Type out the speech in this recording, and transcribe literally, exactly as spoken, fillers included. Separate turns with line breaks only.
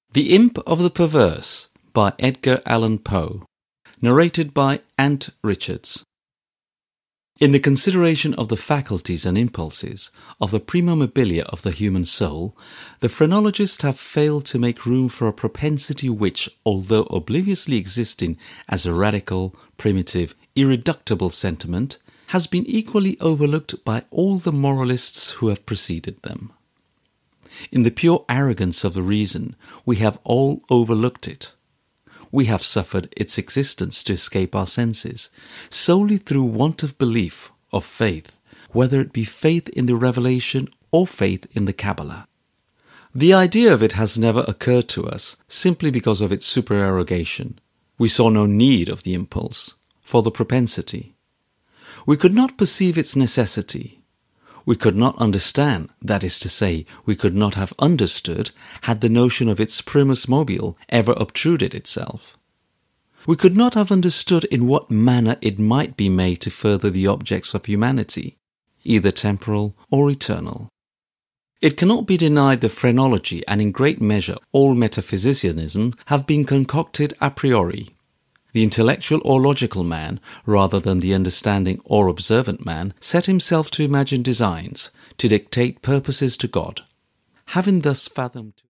The Imp of the Perverse by Edgar Allan Poe. Narrated by Ant Richards. In the consideration of the faculties and impulses, of the prima mobilia of the human soul, the phrenologists have failed to make room for a propensity which, although obliviously existing as a radical, primitive, irreducible sentiment, has been equally overlooked by all the moralists who have preceded them. In the pure arrogance of the reason, we have all overlooked it. We have suffered its existence to escape our senses, solely through want of belief, of faith, whether it be faith in the revelation or faith in the Kabbalah. The idea of it has never occurred to us, simply because of its supererogation. We saw no need of the impulse, for the propensity. We could not perceive its necessity. We could not understand, that is to say, we could not have understood, had the notion of its primus mobile ever obtruded itself. We could not have understood in what manner it might be made to further the objects of humanity, either temporal or eternal. It cannot be denied that phrenology and in great measure all metaphysicianism have been concocted a priori. The intellectual or logical man, rather than the understanding or observant man, set himself to imagine designs, to dictate purposes to God. Having thus fathomed